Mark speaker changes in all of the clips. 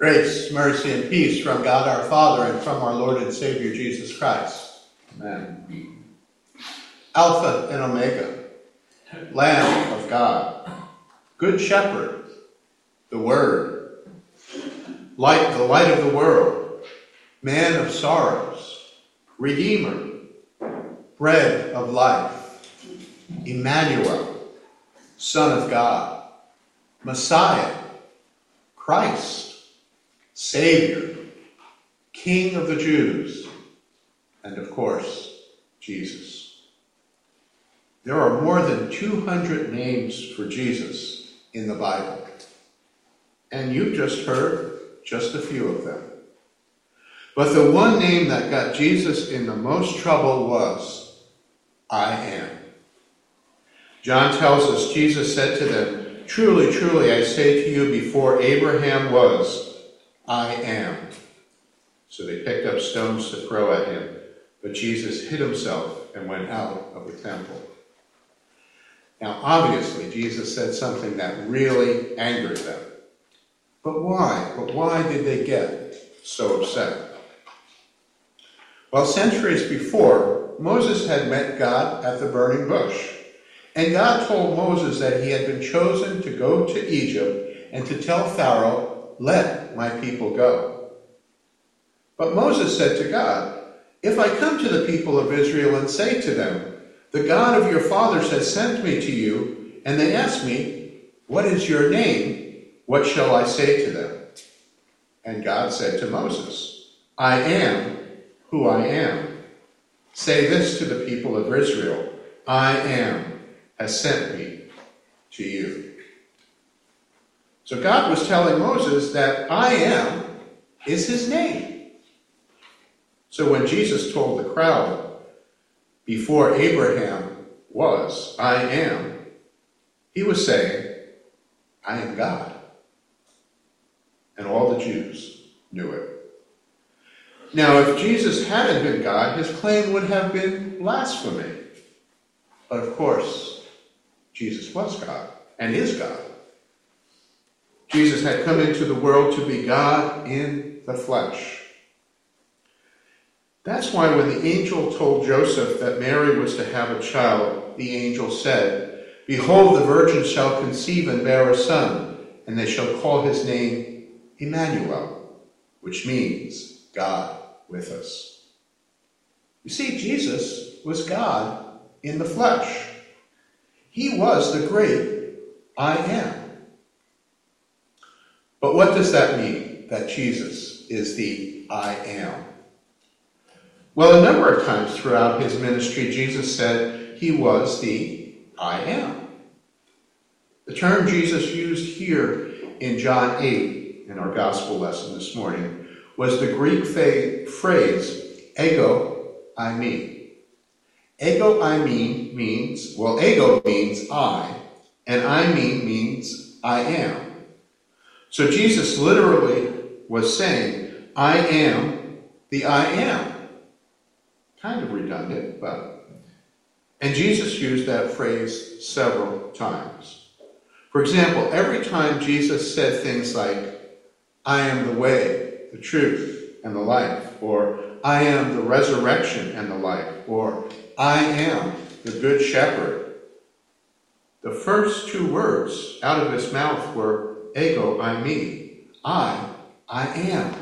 Speaker 1: Grace, mercy, and peace from God our Father and from our Lord and Savior Jesus Christ. Amen. Alpha and Omega, Lamb of God, Good Shepherd, the Word, the light of the world, Man of sorrows, Redeemer, Bread of life, Emmanuel, Son of God, Messiah, Christ, Savior, King of the Jews, and of course, Jesus. There are more than 200 names for Jesus in the Bible, and you've just heard just a few of them. But the one name that got Jesus in the most trouble was, I am. John tells us Jesus said to them, "Truly, truly, I say to you, before Abraham was, I am." So they picked up stones to throw at him, but Jesus hid himself and went out of the temple. Now, obviously, Jesus said something that really angered them. But why? But why did they get so upset? Well, centuries before, Moses had met God at the burning bush. And God told Moses that he had been chosen to go to Egypt and to tell Pharaoh, "Let my people go." But Moses said to God, "If I come to the people of Israel and say to them, 'The God of your fathers has sent me to you,' and they ask me, 'What is your name?' what shall I say to them?" And God said to Moses, "I am who I am. Say this to the people of Israel, 'I am has sent me to you.'" So God was telling Moses that I am is his name. So when Jesus told the crowd, "Before Abraham was, I am," he was saying, I am God. And all the Jews knew it. Now, if Jesus hadn't been God, his claim would have been blasphemy. But of course, Jesus was God and is God. Jesus had come into the world to be God in the flesh. That's why when the angel told Joseph that Mary was to have a child, the angel said, "Behold, the virgin shall conceive and bear a son, and they shall call his name Emmanuel," which means God with us. You see, Jesus was God in the flesh. He was the great I am. But what does that mean, that Jesus is the I am? Well, a number of times throughout his ministry, Jesus said he was the I am. The term Jesus used here in John 8, in our gospel lesson this morning, was the Greek phrase, ego eimi. Ego eimi means, well, ego means I, and eimi means I am. So Jesus literally was saying, I am the I am. Kind of redundant, but... And Jesus used that phrase several times. For example, every time Jesus said things like, I am the way, the truth, and the life, or I am the resurrection and the life, or I am the good shepherd, the first two words out of his mouth were ego eimi. I am.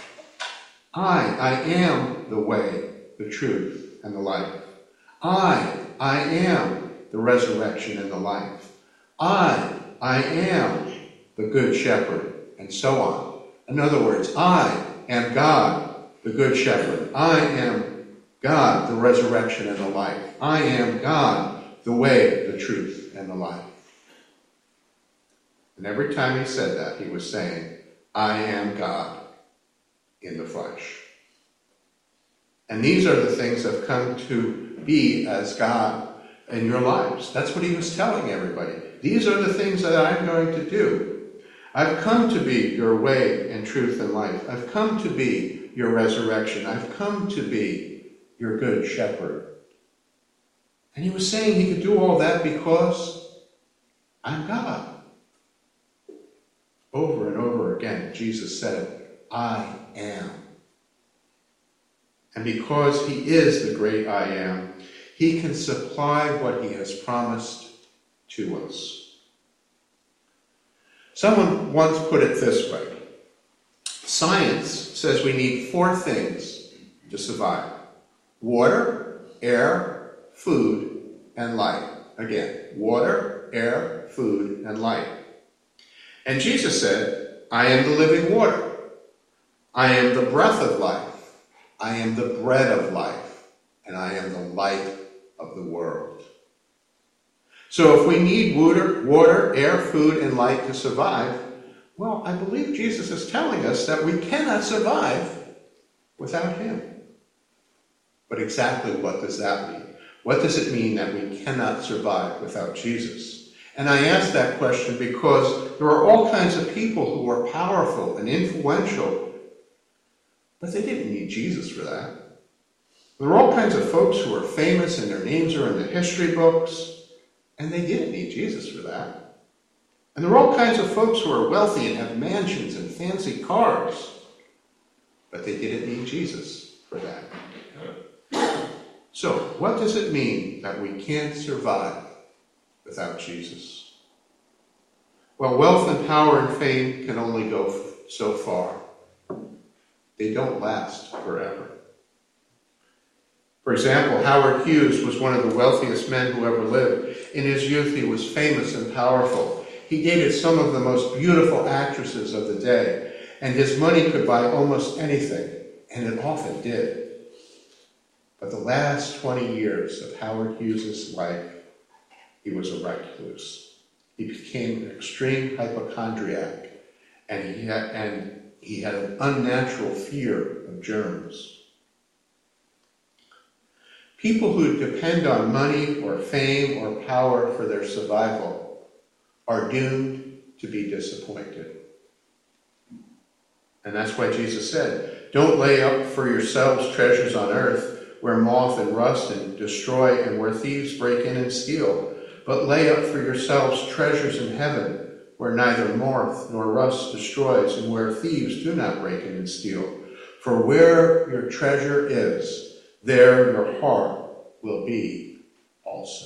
Speaker 1: I am the way, the truth, and the life. I am the resurrection and the life. I am the good shepherd, and so on. In other words, I am God, the good shepherd. I am God, the resurrection and the life. I am God, the way, the truth, and the life. And every time he said that, he was saying, I am God in the flesh. And these are the things that have come to be as God in your lives. That's what he was telling everybody. These are the things that I'm going to do. I've come to be your way and truth and life. I've come to be your resurrection. I've come to be your good shepherd. And he was saying he could do all that because I'm God. Over and over again, Jesus said, I am. And because he is the great I am, he can supply what he has promised to us. Someone once put it this way. Science says we need 4 things to survive. Water, air, food, and light. Again, water, air, food, and light. And Jesus said, I am the living water. I am the breath of life. I am the bread of life. And I am the light of the world. So if we need water, air, food, and light to survive, well, I believe Jesus is telling us that we cannot survive without him. But exactly what does that mean? What does it mean that we cannot survive without Jesus? And I ask that question because there are all kinds of people who are powerful and influential, but they didn't need Jesus for that. There are all kinds of folks who are famous and their names are in the history books, and they didn't need Jesus for that. And there are all kinds of folks who are wealthy and have mansions and fancy cars, but they didn't need Jesus for that. So, what does it mean that we can't survive without Jesus? Well, wealth and power and fame can only go so far. They don't last forever. For example, Howard Hughes was one of the wealthiest men who ever lived. In his youth, he was famous and powerful. He dated some of the most beautiful actresses of the day, and his money could buy almost anything, and it often did. But the last 20 years of Howard Hughes' life, he was a recluse. He became an extreme hypochondriac, and he had an unnatural fear of germs. People who depend on money or fame or power for their survival are doomed to be disappointed. And that's why Jesus said, don't lay up for yourselves treasures on earth where moth and rust and destroy and where thieves break in and steal, but lay up for yourselves treasures in heaven where neither moth nor rust destroys and where thieves do not break in and steal. For where your treasure is, there your heart will be also.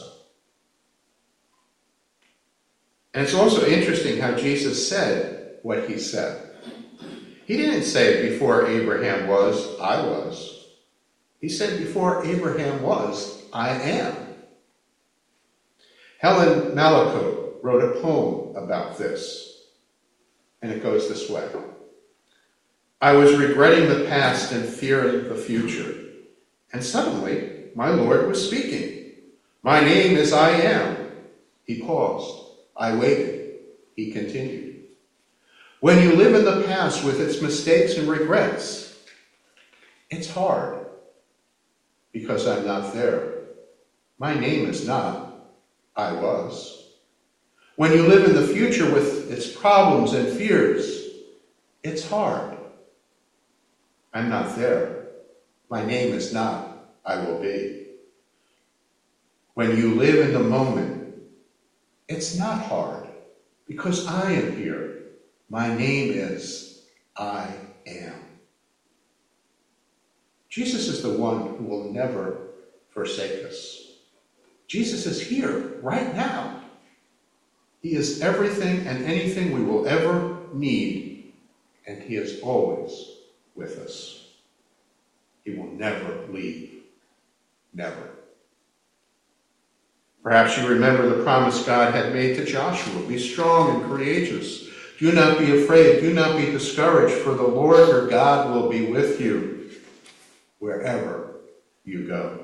Speaker 1: And it's also interesting how Jesus said what he said. He didn't say before Abraham was, I was. He said before Abraham was, I am. Helen Mallicoat wrote a poem about this, and it goes this way. I was regretting the past and fearing the future, and suddenly my Lord was speaking. My name is I am. He paused. I waited. He continued. When you live in the past with its mistakes and regrets, it's hard because I'm not there. My name is not I was. When you live in the future with its problems and fears, it's hard. I'm not there. My name is not I will be. When you live in the moment, it's not hard because I am here. My name is I am. Jesus is the one who will never forsake us. Jesus is here right now. He is everything and anything we will ever need, and he is always with us. He will never leave. Never. Perhaps you remember the promise God had made to Joshua. Be strong and courageous. Do not be afraid. Do not be discouraged, for the Lord your God will be with you wherever you go.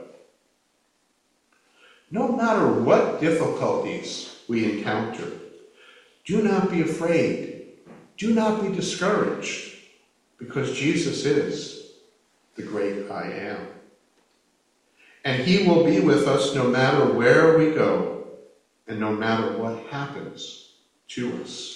Speaker 1: No matter what difficulties we encounter, do not be afraid. Do not be discouraged, because Jesus is the great I am. And he will be with us no matter where we go and no matter what happens to us.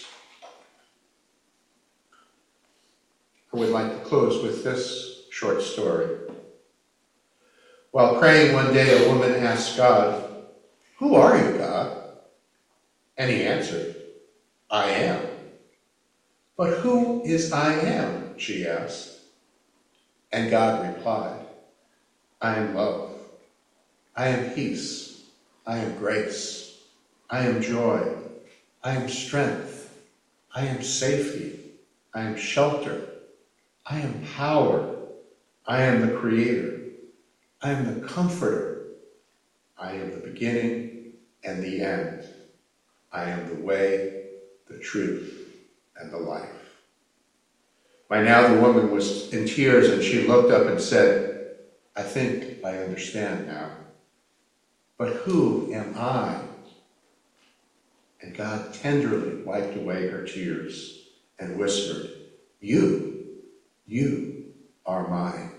Speaker 1: I would like to close with this short story. While praying one day, a woman asked God, "Who are you, God?" And he answered, "I am." "But who is I am?" she asked. And God replied, "I am love. I am peace. I am grace. I am joy. I am strength. I am safety. I am shelter. I am power. I am the creator. I am the comforter. I am the beginning and the end. I am the way, the truth, and the life." By now the woman was in tears, and she looked up and said, "I think I understand now. But who am I?" And God tenderly wiped away her tears and whispered, You are mine.